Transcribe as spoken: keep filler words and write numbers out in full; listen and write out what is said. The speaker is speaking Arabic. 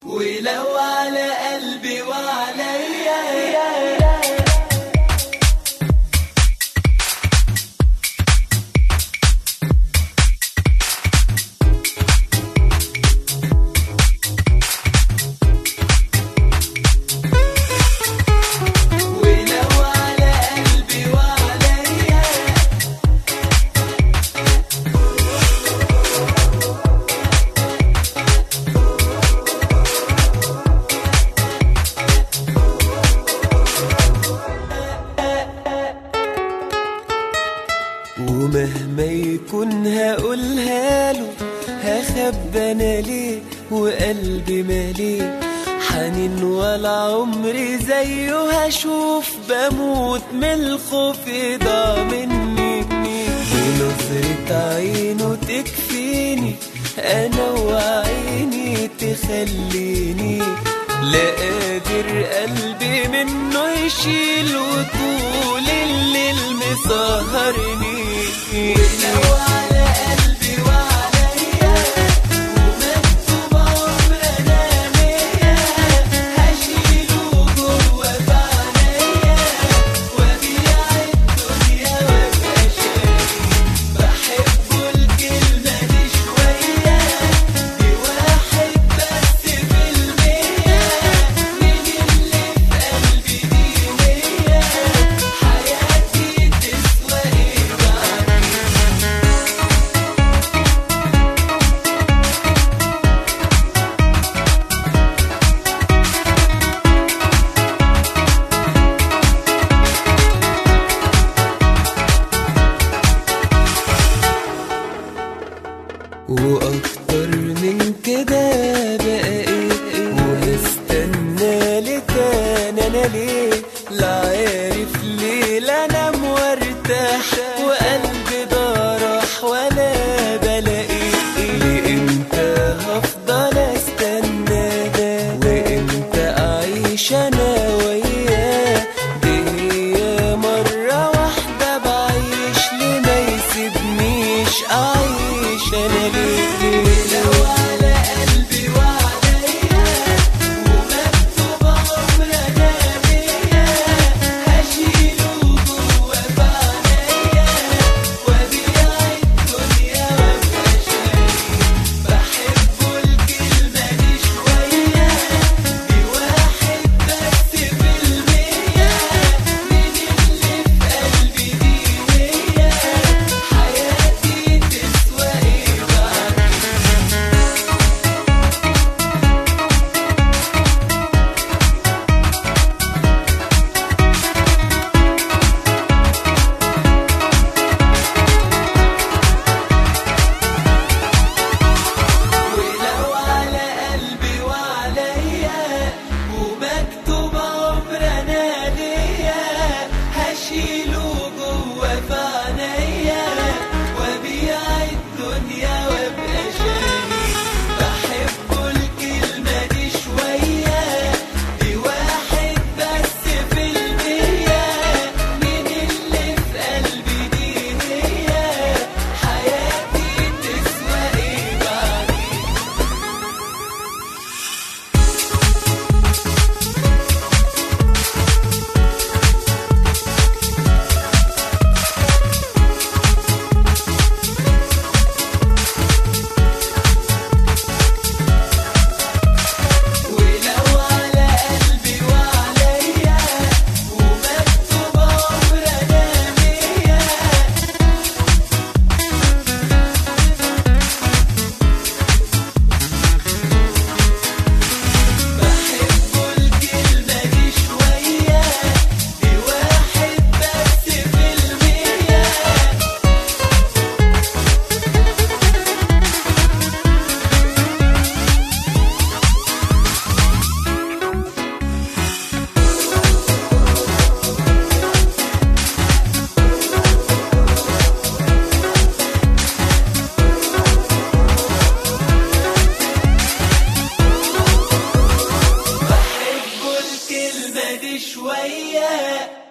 ولو على قلبي وعليا ومهما يكون هقولها له هخبى انا ليه وقلبي ماليه حنين ولا عمري زيه هشوف بموت من الخوف ضاع مني بنظرة عينه تكفيني انا وعيني تخليني لا قادر قلبي منه يشيل وطول الليل مسهرني ولو على قلبي وعليا ومكتوب عمر انا ليا هشيله جوه بعينيا وابيع الدنيا وابقى شاري بحبه الكلمه دي شويه دي واحد بس في المية من اللي في قلبي دي هي حياتي تسوى ايه بعدين واكتر من كده بقى ايه وهستنى لتاني انا ليه لا عارف ليه لا انام وارتاح وقلبي ده راح ولا بلاقيه لامتى هفضل استنى ده وامتى اعيش انا وياه دي هي مرة واحدة بعيش ليه ما يسيبنيش اعيش انا ليه لو على قلبي وعليا ومكتوب عمر انا ليا هشيله جوه بعينيا وابيع الدنيا وابقى شاري بحبه الكلمه دي شويه دي واحد بس في المية من اللي في قلبي دي هي حياتي تسوى ايه بعدين ولو على قلبي وعليا ومكتوب عمر انا ليا هشيله جوه بعينيا وابيع الدنيا وابقى شاري بحبه الكلمه دي شويه دي واحد بس في المية من اللي في قلبي دي هي حياتي تسوى ايه بعدين ولو على قلبي وعليا ومكتوب عمر انا ليا بحبه الكلمه دي شويه دي واحد بس في المية بحبه الكلمة دي شوية